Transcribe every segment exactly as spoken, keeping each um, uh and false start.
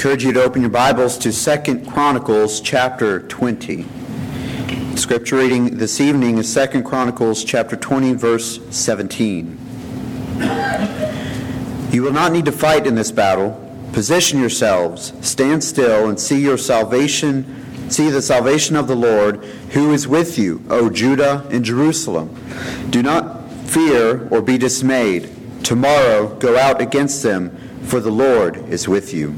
encourage you to open your Bibles to Second Chronicles chapter twenty. Scripture reading this evening is Second Chronicles chapter twenty, verse seventeen. You will not need to fight in this battle. Position yourselves, stand still, and see your salvation, see the salvation of the Lord, who is with you, O Judah and Jerusalem. Do not fear or be dismayed. Tomorrow go out against them, for the Lord is with you.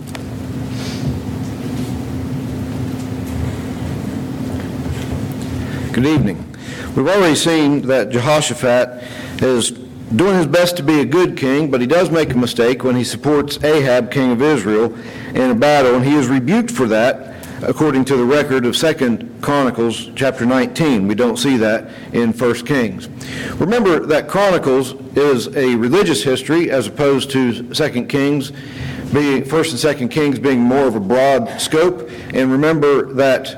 Good evening. We've already seen that Jehoshaphat is doing his best to be a good king, but he does make a mistake when he supports Ahab, king of Israel, in a battle, and he is rebuked for that, according to the record of Second Chronicles chapter nineteen. We don't see that in First Kings. Remember that Chronicles is a religious history as opposed to Second Kings, being First and Second Kings being more of a broad scope. And remember that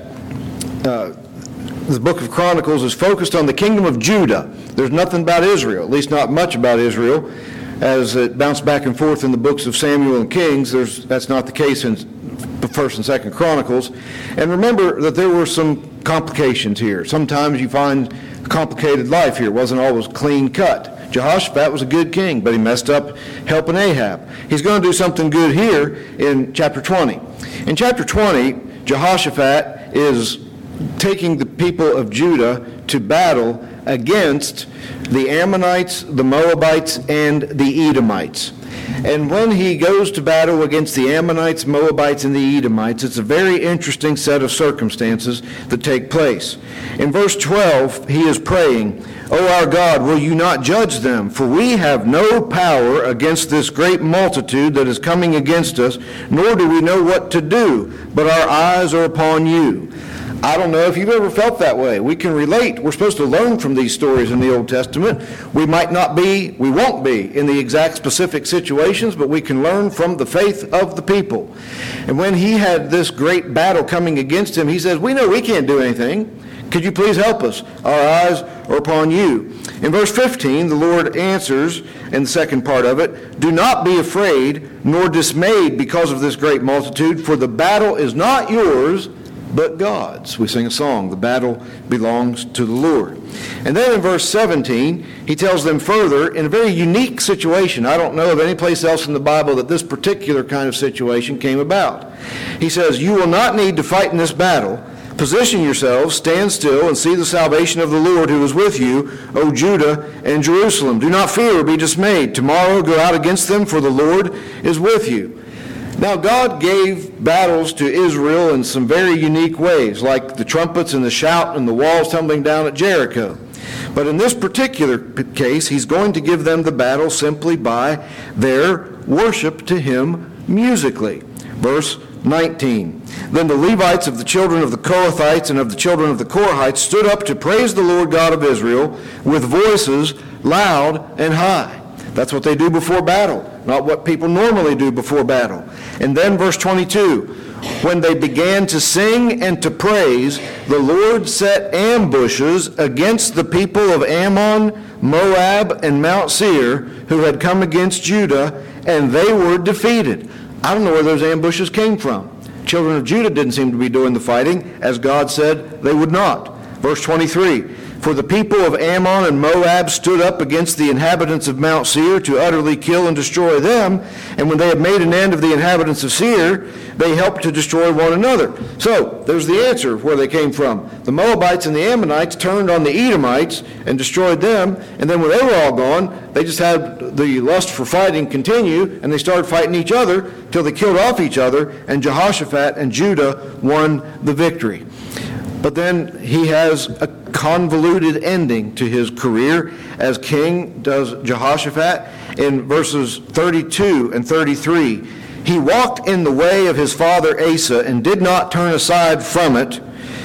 uh, the book of Chronicles is focused on the kingdom of Judah. There's nothing about Israel, at least not much about Israel, as it bounced back and forth in the books of Samuel and Kings. There's, that's not the case in First and Second Chronicles. And remember that there were some complications here. Sometimes you find a complicated life here. It wasn't always clean cut. Jehoshaphat was a good king, but he messed up helping Ahab. He's going to do something good here in chapter twenty. In chapter twenty, Jehoshaphat is taking the people of Judah to battle against the Ammonites, the Moabites, and the Edomites. And when he goes to battle against the Ammonites, Moabites, and the Edomites, it's a very interesting set of circumstances that take place. In verse twelve, he is praying, "O our God, will you not judge them? For we have no power against this great multitude that is coming against us, nor do we know what to do, but our eyes are upon you." I don't know if you've ever felt that way. We can relate. We're supposed to learn from these stories in the Old Testament. We might not be, we won't be in the exact specific situations, but we can learn from the faith of the people. And when he had this great battle coming against him, he says, "We know we can't do anything. Could you please help us? Our eyes are upon you." In verse fifteen, the Lord answers, in the second part of it, "Do not be afraid nor dismayed because of this great multitude, for the battle is not yours, but God's." We sing a song, "The battle belongs to the Lord." And then in verse seventeen, he tells them further, in a very unique situation. I don't know of any place else in the Bible that this particular kind of situation came about. He says, "You will not need to fight in this battle. Position yourselves, stand still, and see the salvation of the Lord who is with you, O Judah and Jerusalem. Do not fear or be dismayed. Tomorrow go out against them, for the Lord is with you." Now, God gave battles to Israel in some very unique ways, like the trumpets and the shout and the walls tumbling down at Jericho. But in this particular case, he's going to give them the battle simply by their worship to him musically. Verse nineteen. "Then the Levites of the children of the Kohathites and of the children of the Korahites stood up to praise the Lord God of Israel with voices loud and high." That's what they do before battle, not what people normally do before battle. And then verse twenty-two, "When they began to sing and to praise, the Lord set ambushes against the people of Ammon, Moab, and Mount Seir, who had come against Judah, and they were defeated." I don't know where those ambushes came from. Children of Judah didn't seem to be doing the fighting, as God said they would not. Verse twenty-three, "For the people of Ammon and Moab stood up against the inhabitants of Mount Seir to utterly kill and destroy them, and when they had made an end of the inhabitants of Seir, they helped to destroy one another." So, there's the answer of where they came from. The Moabites and the Ammonites turned on the Edomites and destroyed them, and then when they were all gone, they just had the lust for fighting continue, and they started fighting each other till they killed off each other, and Jehoshaphat and Judah won the victory. But then he has a convoluted ending to his career as king, does Jehoshaphat. In verses thirty-two and thirty-three, "He walked in the way of his father Asa and did not turn aside from it,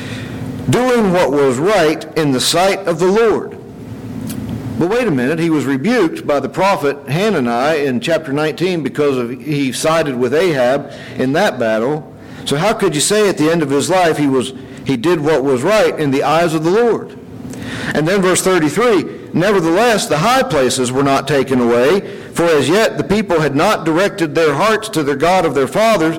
doing what was right in the sight of the Lord." But wait a minute, he was rebuked by the prophet Hanani in chapter nineteen because of he sided with Ahab in that battle. So how could you say at the end of his life he was he did what was right in the eyes of the Lord? And then verse thirty-three, "Nevertheless, the high places were not taken away, for as yet the people had not directed their hearts to the God of their fathers,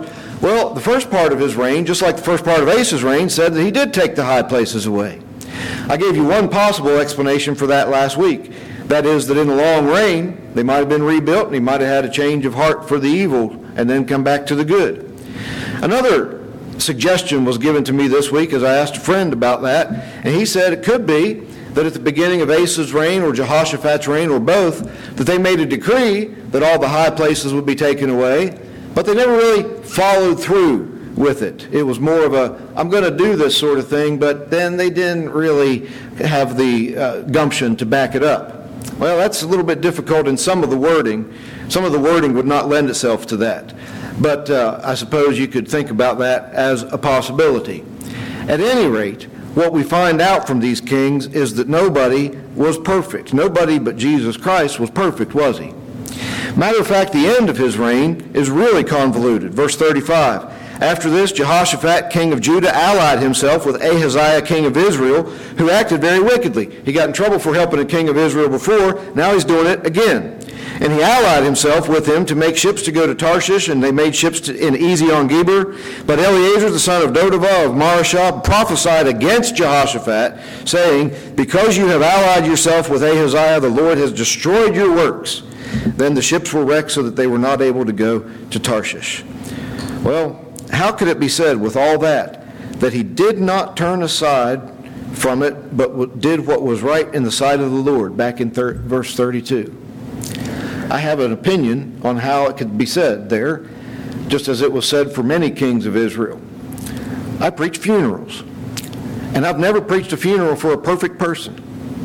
Well, the first part of his reign, just like the first part of Asa's reign, said that he did take the high places away. I gave you one possible explanation for that last week. That is that in the long reign, they might have been rebuilt and he might have had a change of heart for the evil and then come back to the good. Another suggestion was given to me this week as I asked a friend about that, and he said it could be that at the beginning of Asa's reign or Jehoshaphat's reign or both, that they made a decree that all the high places would be taken away, but they never really followed through with it. It was more of a, I'm going to do this sort of thing, but then they didn't really have the uh, gumption to back it up. Well, that's a little bit difficult in some of the wording. Some of the wording would not lend itself to that. But uh, I suppose you could think about that as a possibility. At any rate, what we find out from these kings is that nobody was perfect. Nobody but Jesus Christ was perfect, was he? Matter of fact, the end of his reign is really convoluted. Verse thirty-five. After this, Jehoshaphat, king of Judah, allied himself with Ahaziah, king of Israel, who acted very wickedly. He got in trouble for helping a king of Israel before. Now he's doing it again. And he allied himself with him to make ships to go to Tarshish, and they made ships to, in Ezion-Geber. But Eleazar, the son of Dodavah of Marashah, prophesied against Jehoshaphat, saying, because you have allied yourself with Ahaziah, the Lord has destroyed your works. Then the ships were wrecked so that they were not able to go to Tarshish. Well, how could it be said with all that, that he did not turn aside from it, but did what was right in the sight of the Lord, back in thir- verse thirty-two? I have an opinion on how it could be said there, just as it was said for many kings of Israel. I preach funerals, and I've never preached a funeral for a perfect person,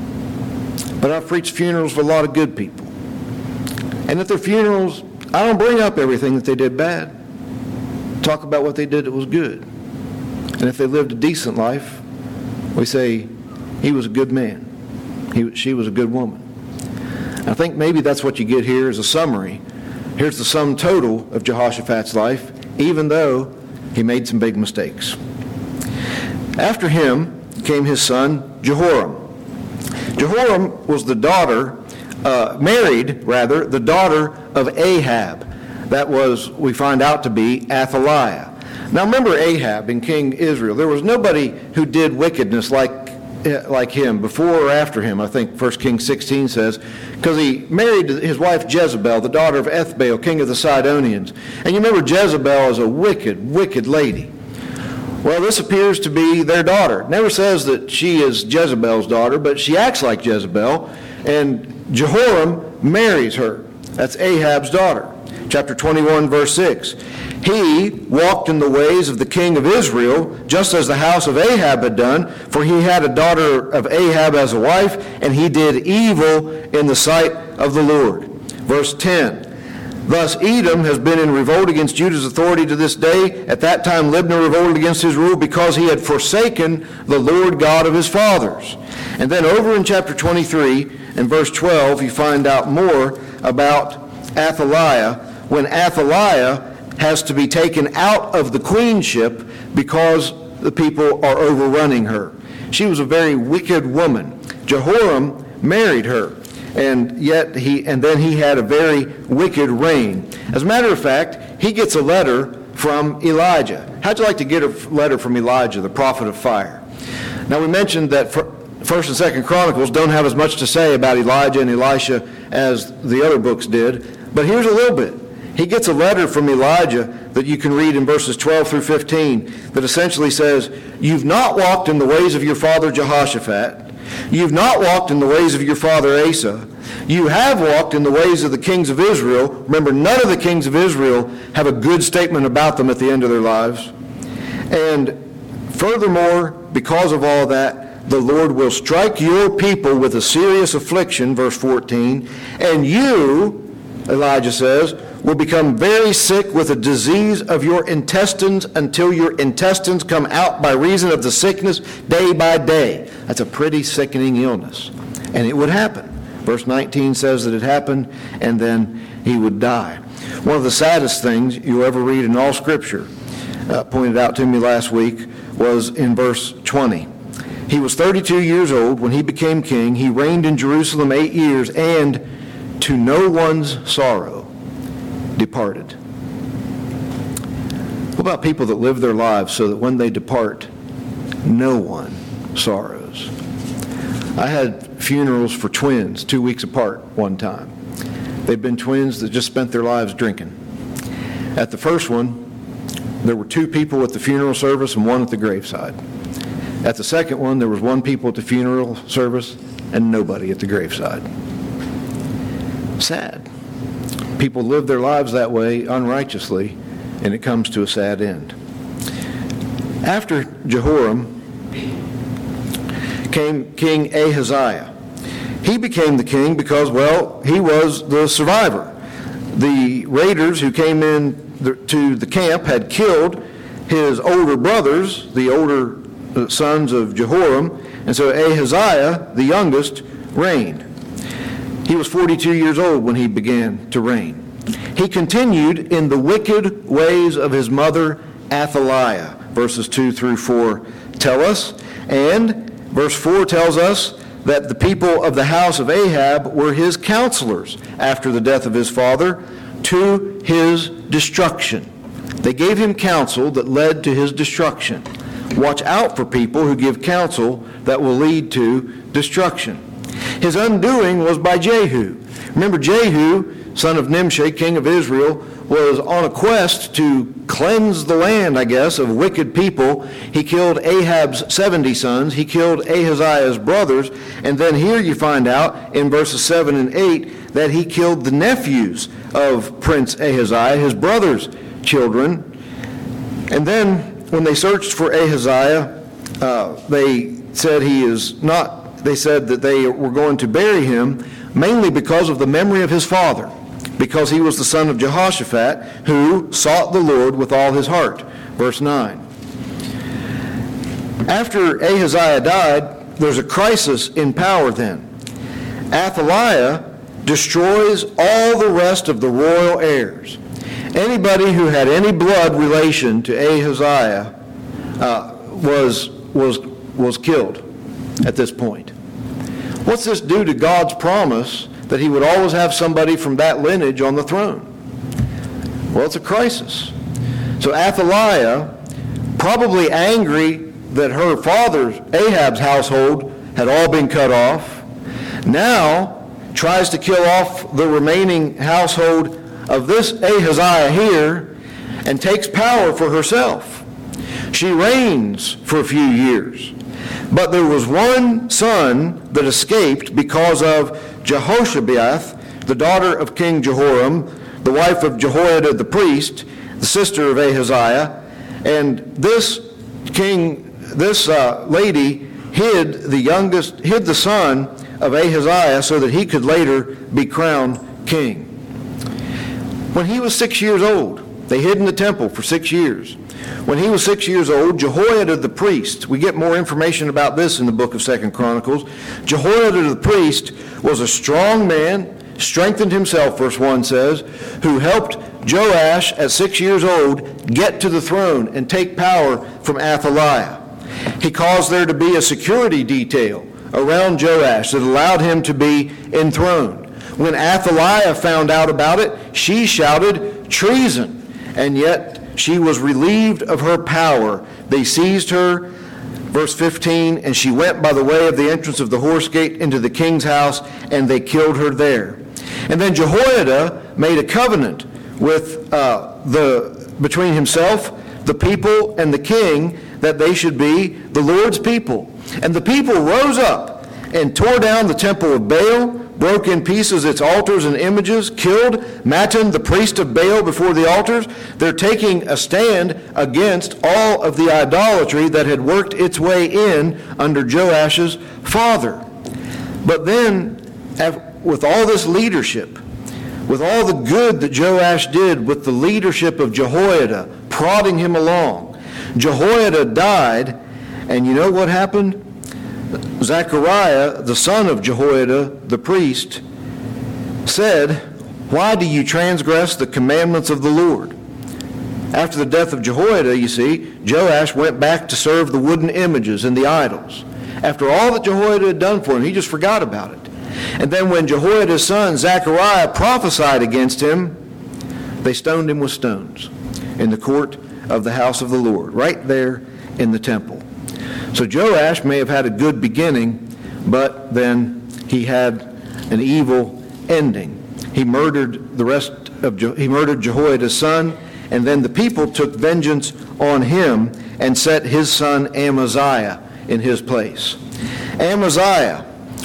but I've preached funerals for a lot of good people. And at their funerals, I don't bring up everything that they did bad. Talk about what they did that was good. And if they lived a decent life, we say, he was a good man. He, she was a good woman. I think maybe that's what you get here as a summary. Here's the sum total of Jehoshaphat's life, even though he made some big mistakes. After him came his son, Jehoram. Jehoram was the daughter, uh, married, rather, the daughter of Ahab. That was, we find out to be Athaliah. Now remember Ahab in King Israel. There was nobody who did wickedness like like him before or after him, I think First Kings sixteen says, because he married his wife Jezebel, the daughter of Ethbaal, king of the Sidonians. And you remember Jezebel is a wicked, wicked lady. Well, this appears to be their daughter. It never says that she is Jezebel's daughter, but she acts like Jezebel, and Jehoram marries her. That's Ahab's daughter. Chapter twenty-one, verse six. He walked in the ways of the king of Israel, just as the house of Ahab had done, for he had a daughter of Ahab as a wife, and he did evil in the sight of the Lord. Verse ten. Thus Edom has been in revolt against Judah's authority to this day. At that time Libnah revolted against his rule because he had forsaken the Lord God of his fathers. And then over in chapter twenty-three and verse twelve, you find out more about Athaliah, when Athaliah has to be taken out of the queenship because the people are overrunning her. She was a very wicked woman. Jehoram married her, and yet he and then he had a very wicked reign. As a matter of fact, he gets a letter from Elijah. How'd you like to get a letter from Elijah, the prophet of fire? Now we mentioned that First and Second Chronicles don't have as much to say about Elijah and Elisha as the other books did. But here's a little bit. He gets a letter from Elijah that you can read in verses twelve through fifteen that essentially says, you've not walked in the ways of your father Jehoshaphat. You've not walked in the ways of your father Asa. You have walked in the ways of the kings of Israel. Remember, none of the kings of Israel have a good statement about them at the end of their lives. And furthermore, because of all that, the Lord will strike your people with a serious affliction, verse fourteen, and you, Elijah says, will become very sick with a disease of your intestines until your intestines come out by reason of the sickness day by day. That's a pretty sickening illness. And it would happen. Verse nineteen says that it happened, and then he would die. One of the saddest things you'll ever read in all Scripture, uh, pointed out to me last week, was in verse twenty. He was thirty-two years old when he became king. He reigned in Jerusalem eight years, and to no one's sorrow departed. Well, about people that live their lives so that when they depart, no one sorrows? I had funerals for twins two weeks apart one time. They've been twins that just spent their lives drinking. At the first one, there were two people at the funeral service and one at the graveside. At the second one, there was one people at the funeral service and nobody at the graveside. Sad. People live their lives that way unrighteously, and it comes to a sad end. After Jehoram came King Ahaziah. He became the king because, well, he was the survivor. The raiders who came in the, to the camp had killed his older brothers, the older sons of Jehoram, and so Ahaziah, the youngest, reigned. He was forty-two years old when he began to reign. He continued in the wicked ways of his mother Athaliah, verses two through four tell us, and verse four tells us that the people of the house of Ahab were his counselors after the death of his father to his destruction. They gave him counsel that led to his destruction. Watch out for people who give counsel that will lead to destruction. His undoing was by Jehu. Remember, Jehu, son of Nimshi, king of Israel, was on a quest to cleanse the land, I guess, of wicked people. He killed Ahab's seventy sons. He killed Ahaziah's brothers. And then here you find out in verses seven and eight that he killed the nephews of Prince Ahaziah, his brother's children. And then when they searched for Ahaziah, uh, they said he is not, they said that they were going to bury him mainly because of the memory of his father, because he was the son of Jehoshaphat, who sought the Lord with all his heart. Verse nine. After Ahaziah died, there's a crisis in power then. Athaliah destroys all the rest of the royal heirs. Anybody who had any blood relation to Ahaziah uh, was, was, was killed at this point. What's this do to God's promise that he would always have somebody from that lineage on the throne? Well, it's a crisis. So Athaliah, probably angry that her father's, Ahab's household, had all been cut off, now tries to kill off the remaining household of this Ahaziah here and takes power for herself. She reigns for a few years. But there was one son that escaped because of Jehoshabeath, the daughter of King Jehoram, the wife of Jehoiada the priest, the sister of Ahaziah. And this king, this uh, lady hid the youngest, hid the son of Ahaziah so that he could later be crowned king. When he was six years old, they hid in the temple for six years. When he was six years old, Jehoiada the priest, we get more information about this in the book of Second Chronicles. Jehoiada the priest was a strong man, strengthened himself, verse one says, who helped Joash at six years old get to the throne and take power from Athaliah. He caused there to be a security detail around Joash that allowed him to be enthroned. When Athaliah found out about it, she shouted treason, and yet she was relieved of her power. They seized her, verse fifteen, and she went by the way of the entrance of the horse gate into the king's house, and they killed her there. And then Jehoiada made a covenant with uh, the between himself, the people, and the king, that they should be the Lord's people. And the people rose up and tore down the temple of Baal, broke in pieces its altars and images, killed Mattan, the priest of Baal, before the altars. They're taking a stand against all of the idolatry that had worked its way in under Joash's father. But then, with all this leadership, with all the good that Joash did with the leadership of Jehoiada, prodding him along, Jehoiada died, and you know what happened? Zechariah, the son of Jehoiada, the priest, said, "Why do you transgress the commandments of the Lord?" After the death of Jehoiada, you see, Joash went back to serve the wooden images and the idols. After all that Jehoiada had done for him, he just forgot about it. And then when Jehoiada's son, Zechariah, prophesied against him, they stoned him with stones in the court of the house of the Lord, right there in the temple. So Joash may have had a good beginning, but then he had an evil ending. He murdered the rest of Je- he murdered Jehoiada's son, and then the people took vengeance on him and set his son Amaziah in his place. Amaziah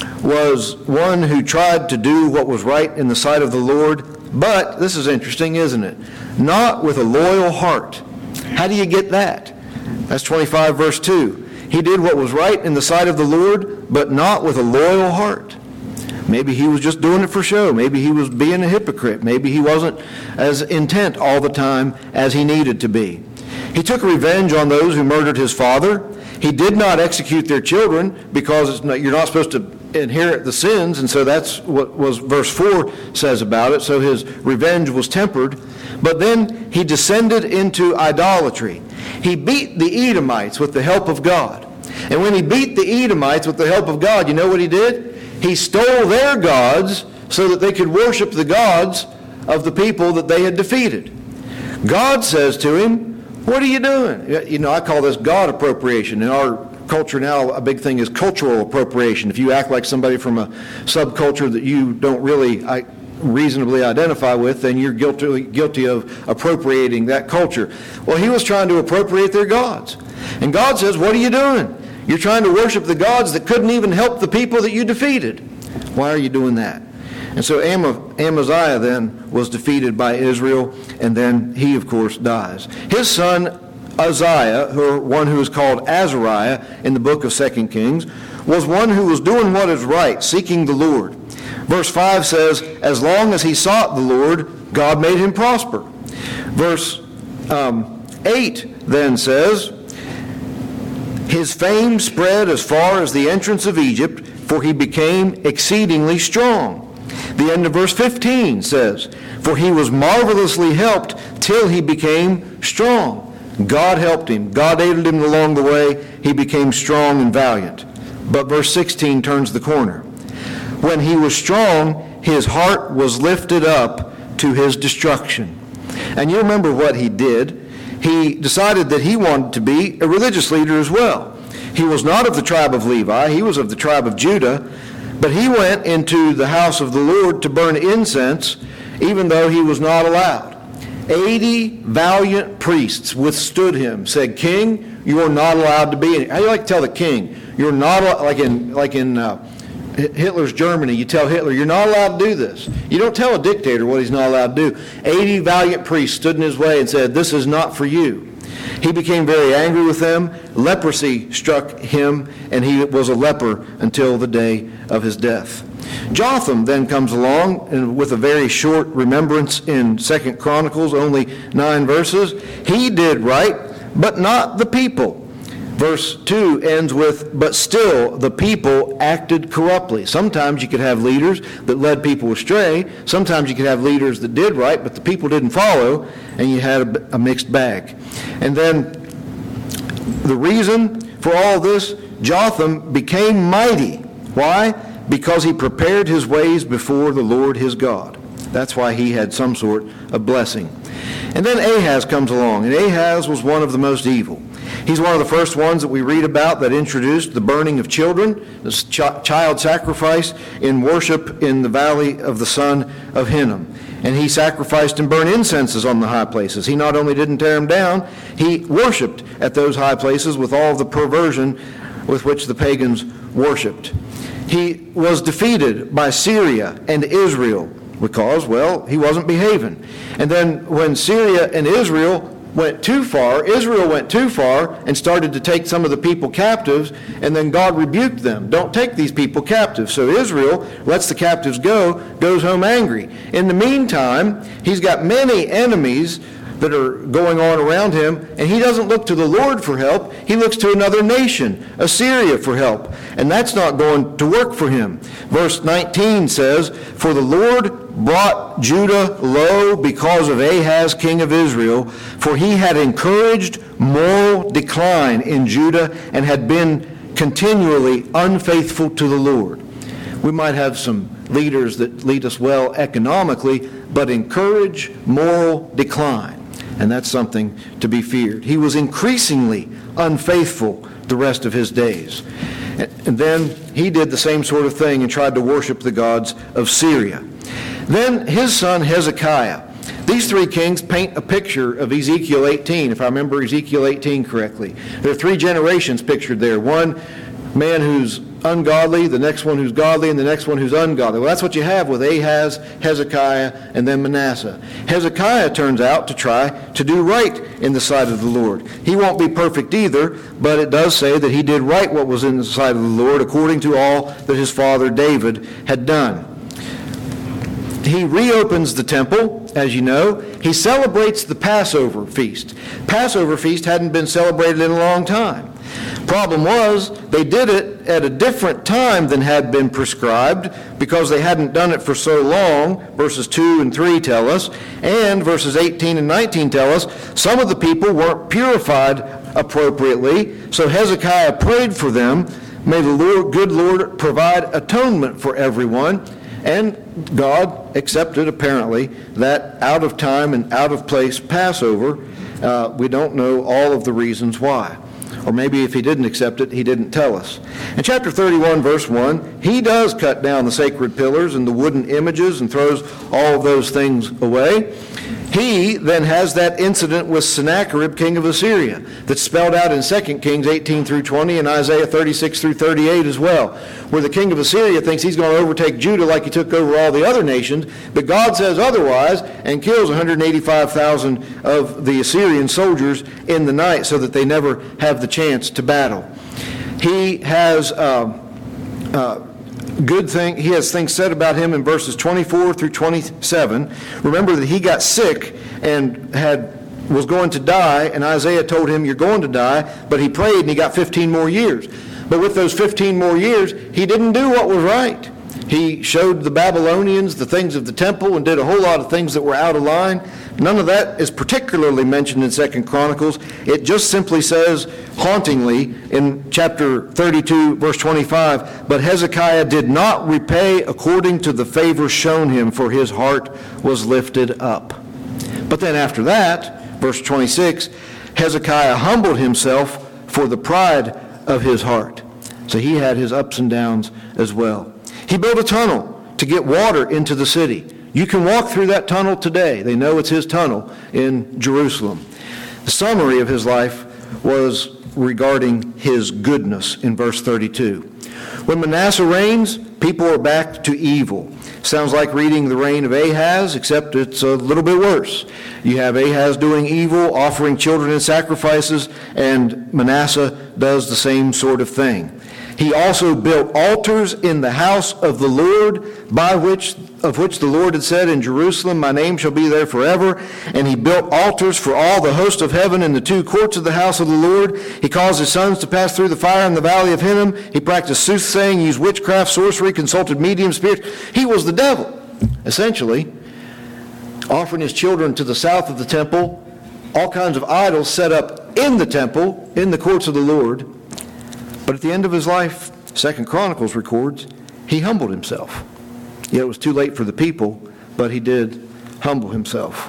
was one who tried to do what was right in the sight of the Lord, but this is interesting, isn't it? Not with a loyal heart. How do you get that? That's twenty-five verse two. He did what was right in the sight of the Lord, but not with a loyal heart. Maybe he was just doing it for show. Maybe he was being a hypocrite. Maybe he wasn't as intent all the time as he needed to be. He took revenge on those who murdered his father. He did not execute their children because it's not, you're not supposed to inherit the sins, and so that's what was verse four says about it. So his revenge was tempered. But then he descended into idolatry. He beat the Edomites with the help of God. And when he beat the Edomites with the help of God, you know what he did? He stole their gods so that they could worship the gods of the people that they had defeated. God says to him, what are you doing? You know, I call this God appropriation. In our culture now, a big thing is cultural appropriation. If you act like somebody from a subculture that you don't really I, reasonably identify with, then you're guilty, guilty of appropriating that culture. Well, he was trying to appropriate their gods. And God says, what are you doing? You're trying to worship the gods that couldn't even help the people that you defeated. Why are you doing that? And so Amaziah then was defeated by Israel, and then he, of course, dies. His son Uzziah, or one who is called Azariah in the book of Second Kings, was one who was doing what is right, seeking the Lord. Verse five says, as long as he sought the Lord, God made him prosper. Verse um, eight then says, his fame spread as far as the entrance of Egypt, for he became exceedingly strong. The end of verse fifteen says, for he was marvelously helped till he became strong. God helped him. God aided him along the way. He became strong and valiant. But verse sixteen turns the corner. When he was strong, his heart was lifted up to his destruction. And you remember what he did. He decided that he wanted to be a religious leader as well. He was not of the tribe of Levi. He was of the tribe of Judah. But he went into the house of the Lord to burn incense, even though he was not allowed. Eighty valiant priests withstood him, said, King, you are not allowed to be in. How do you like to tell the king? You're not, like in, like in uh, Hitler's Germany, you tell Hitler, you're not allowed to do this. You don't tell a dictator what he's not allowed to do. Eighty valiant priests stood in his way and said, this is not for you. He became very angry with them. Leprosy struck him, and he was a leper until the day of his death. Jotham then comes along and with a very short remembrance in Second Chronicles, only nine verses. He did right, but not the people. Verse two ends with, but still the people acted corruptly. Sometimes you could have leaders that led people astray. Sometimes you could have leaders that did right, but the people didn't follow, and you had a, a mixed bag. And then the reason for all this, Jotham became mighty. Why? Because he prepared his ways before the Lord his God. That's why he had some sort of blessing. And then Ahaz comes along, and Ahaz was one of the most evil. He's one of the first ones that we read about that introduced the burning of children, this ch- child sacrifice in worship in the valley of the son of Hinnom. And he sacrificed and burned incenses on the high places. He not only didn't tear them down, he worshiped at those high places with all the perversion with which the pagans worshiped. He was defeated by Syria and Israel because, well, he wasn't behaving. And then when Syria and Israel went too far, Israel went too far and started to take some of the people captives, and then God rebuked them. Don't take these people captive. So Israel lets the captives go, goes home angry. In the meantime, he's got many enemies that are going on around him, and he doesn't look to the Lord for help. He looks to another nation, Assyria, for help. And that's not going to work for him. Verse nineteen says, for the Lord brought Judah low because of Ahaz, king of Israel, for he had encouraged moral decline in Judah and had been continually unfaithful to the Lord. We might have some leaders that lead us well economically, but encourage moral decline. and that's something to be feared. He was increasingly unfaithful the rest of his days. And then he did the same sort of thing and tried to worship the gods of Syria. Then his son Hezekiah. These three kings paint a picture of Ezekiel eighteen, if I remember Ezekiel eighteen correctly. There are three generations pictured there. One man who's ungodly, the next one who's godly, and the next one who's ungodly. Well, that's what you have with Ahaz, Hezekiah, and then Manasseh. Hezekiah turns out to try to do right in the sight of the Lord. He won't be perfect either, but it does say that he did right what was in the sight of the Lord according to all that his father David had done. He reopens the temple, as you know. He celebrates the Passover feast. Passover feast hadn't been celebrated in a long time. Problem was, they did it at a different time than had been prescribed because they hadn't done it for so long. Verses two and three tell us, and verses eighteen and nineteen tell us, some of the people weren't purified appropriately, so Hezekiah prayed for them. May the Lord, good Lord provide atonement for everyone. And God accepted, apparently, that out-of-time and out-of-place Passover. Uh, we don't know all of the reasons why. Or maybe if he didn't accept it, he didn't tell us. In chapter thirty-one, verse one, he does cut down the sacred pillars and the wooden images and throws all of those things away. He then has that incident with Sennacherib, king of Assyria, that's spelled out in Second Kings eighteen through twenty and Isaiah thirty-six through thirty-eight as well, where the king of Assyria thinks he's going to overtake Judah like he took over all the other nations, but God says otherwise and kills one hundred eighty-five thousand of the Assyrian soldiers in the night so that they never have the chance to battle. He has uh, uh, good thing. He has things said about him in verses twenty-four through twenty-seven. Remember that he got sick and had was going to die, and Isaiah told him, "You're going to die," but he prayed and he got fifteen more years. But with those fifteen more years, he didn't do what was right. He showed the Babylonians the things of the temple and did a whole lot of things that were out of line. None of that is particularly mentioned in Second Chronicles. It just simply says, hauntingly, in chapter thirty-two, verse twenty-five, "But Hezekiah did not repay according to the favor shown him, for his heart was lifted up." But then after that, verse twenty-six, Hezekiah humbled himself for the pride of his heart. So he had his ups and downs as well. He built a tunnel to get water into the city. You can walk through that tunnel today. They know it's his tunnel in Jerusalem. The summary of his life was regarding his goodness in verse thirty-two. When Manasseh reigns, people are back to evil. Sounds like reading the reign of Ahaz, except it's a little bit worse. You have Ahaz doing evil, offering children in sacrifices, and Manasseh does the same sort of thing. He also built altars in the house of the Lord, by which of which the Lord had said, "In Jerusalem my name shall be there forever." And he built altars for all the host of heaven in the two courts of the house of the Lord. He caused his sons to pass through the fire in the valley of Hinnom. He practiced soothsaying, used witchcraft, sorcery, consulted medium spirits. He was the devil, essentially, offering his children to the south of the temple, all kinds of idols set up in the temple, in the courts of the Lord. But at the end of his life, Second Chronicles records, he humbled himself. Yet it was too late for the people, but he did humble himself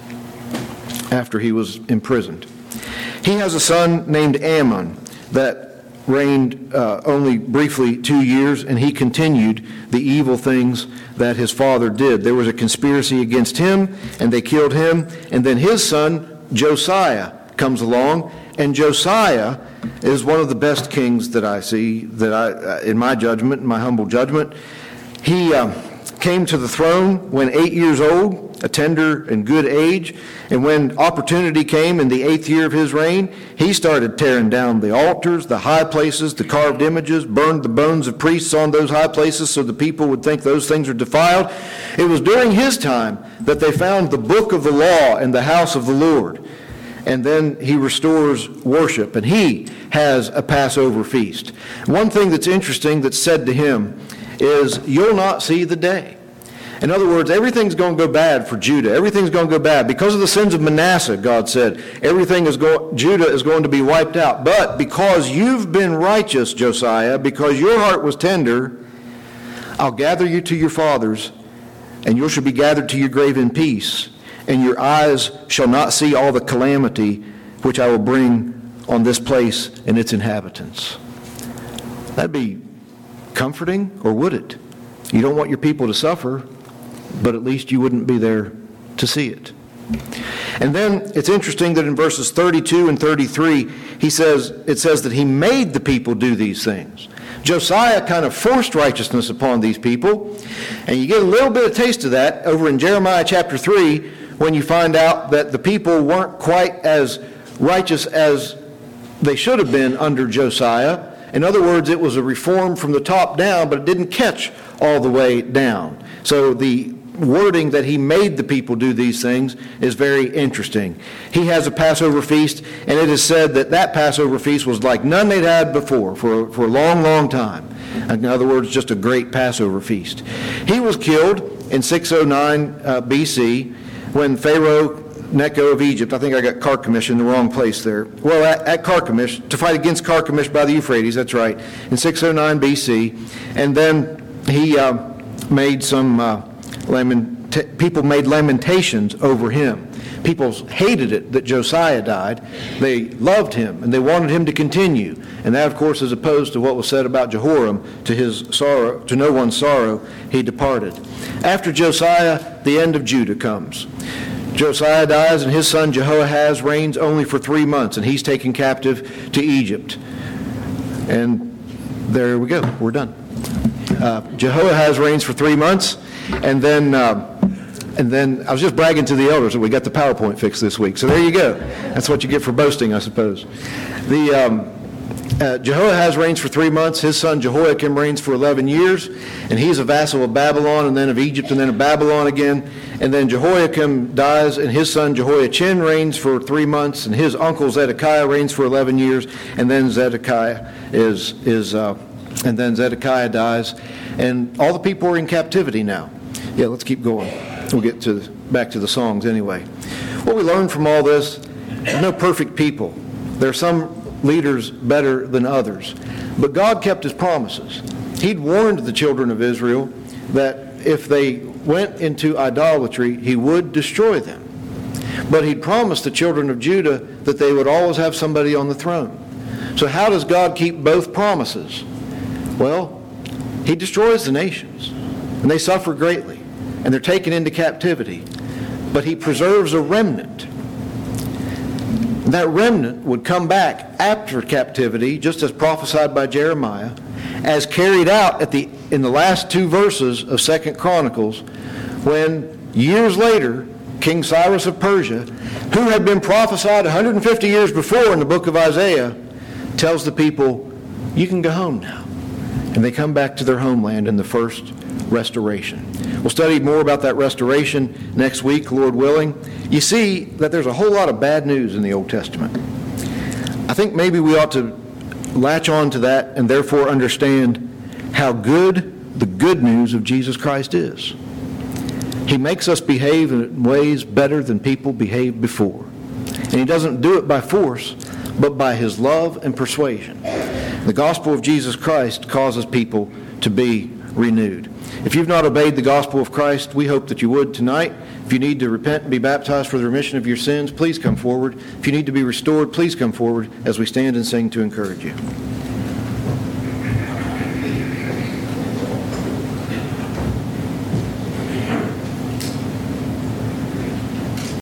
after he was imprisoned. He has a son named Ammon that reigned uh, only briefly two years, and he continued the evil things that his father did. There was a conspiracy against him, and they killed him. And then his son, Josiah, comes along, and Josiah is one of the best kings that I see, that I, uh, in my judgment, in my humble judgment. He uh, came to the throne when eight years old, a tender and good age, and when opportunity came in the eighth year of his reign, he started tearing down the altars, the high places, the carved images, burned the bones of priests on those high places so the people would think those things are defiled. It was during his time that they found the book of the law in the house of the Lord. And then he restores worship, and he has a Passover feast. One thing that's interesting that's said to him is, "You'll not see the day." In other words, everything's going to go bad for Judah. Everything's going to go bad. Because of the sins of Manasseh, God said, everything is going, Judah is going to be wiped out. But because you've been righteous, Josiah, because your heart was tender, I'll gather you to your fathers, and you shall be gathered to your grave in peace. and your eyes shall not see all the calamity which I will bring on this place and its inhabitants. That'd be comforting, or would it? You don't want your people to suffer, but at least you wouldn't be there to see it. And then it's interesting that in verses thirty-two and thirty-three, he says, it says that he made the people do these things. Josiah kind of forced righteousness upon these people, and you get a little bit of taste of that over in Jeremiah chapter three, when you find out that the people weren't quite as righteous as they should have been under Josiah. In other words, it was a reform from the top down, but it didn't catch all the way down. So the wording that he made the people do these things is very interesting. He has a Passover feast, and it is said that that Passover feast was like none they'd had before for, for a long, long time. In other words, just a great Passover feast. He was killed in six oh nine uh, B C when Pharaoh Necho of Egypt, I think I got Carchemish in the wrong place there. Well, at, at Carchemish, to fight against Carchemish by the Euphrates, that's right, in six oh nine B C. And then he uh, made some, uh, lament- people made lamentations over him. People hated it that Josiah died. They loved him, and they wanted him to continue. And that, of course, is opposed to what was said about Jehoram. To his sorrow, to no one's sorrow, he departed. After Josiah, the end of Judah comes. Josiah dies, and his son Jehoahaz reigns only for three months, and he's taken captive to Egypt. And there we go. We're done. Uh, Jehoahaz reigns for three months, and then uh, and then I was just bragging to the elders that we got the PowerPoint fixed this week. So there you go. That's what you get for boasting, I suppose. The um, Uh, Jehoahaz reigns for three months. His son Jehoiakim reigns for eleven years, and he's a vassal of Babylon, and then of Egypt, and then of Babylon again. And then Jehoiakim dies, and his son Jehoiachin reigns for three months, and his uncle Zedekiah reigns for eleven years, and then Zedekiah is is uh, and then Zedekiah dies, and all the people are in captivity now. Yeah, let's keep going. We'll get to back to the songs anyway. What we learn from all this: there's no perfect people. There are some leaders better than others. But God kept his promises. He'd warned the children of Israel that if they went into idolatry, he would destroy them. But he'd promised the children of Judah that they would always have somebody on the throne. So how does God keep both promises? Well, he destroys the nations, and they suffer greatly, and they're taken into captivity. But he preserves a remnant. That remnant would come back after captivity, just as prophesied by Jeremiah, as carried out at the in the last two verses of Second Chronicles, when years later, King Cyrus of Persia, who had been prophesied one hundred fifty years before in the book of Isaiah, tells the people, you can go home now. And they come back to their homeland in the first restoration. We'll study more about that restoration next week, Lord willing. You see that there's a whole lot of bad news in the Old Testament. I think maybe we ought to latch on to that and therefore understand how good the good news of Jesus Christ is. He makes us behave in ways better than people behaved before. And he doesn't do it by force, but by his love and persuasion. The gospel of Jesus Christ causes people to be renewed. If you've not obeyed the gospel of Christ, we hope that you would tonight. If you need to repent and be baptized for the remission of your sins, please come forward. If you need to be restored, please come forward as we stand and sing to encourage you.